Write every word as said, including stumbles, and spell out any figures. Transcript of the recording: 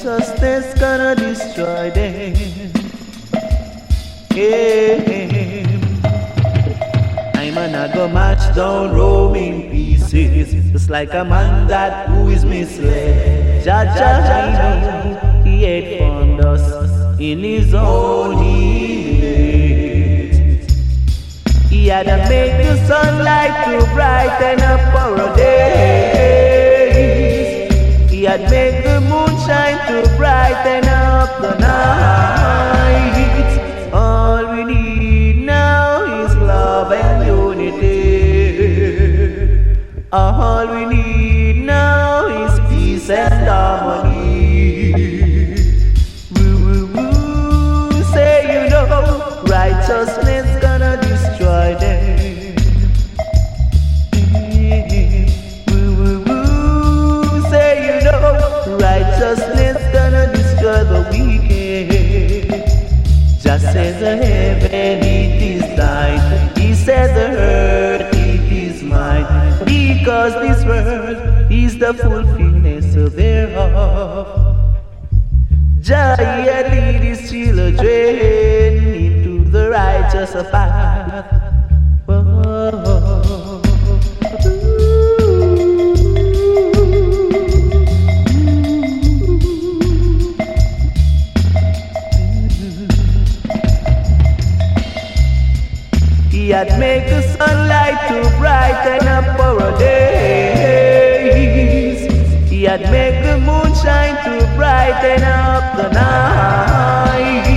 righteousness gonna destroy them. Yeah. I'm an go march down Rome in pieces, just like a man that who is misled. Jah Jah, I know he had found us in his own image. He had to make the sunlight to brighten up our days. He had made the moon shine to brighten up the night. All we need now is love and unity. All we need now is peace and harmony. Woo, woo, woo, say you know, righteousness gonna destroy them. Woo, woo, woo, say you know, righteousness gonna destroy the wicked. Just as the heaven it is thine, he said the earth it is mine, because this world is the fulfillment of thereof. Jah had lead his children into the righteous path. Whoa. He had made the sunlight to brighten up our days. He had made the moon shine to brighten up the night.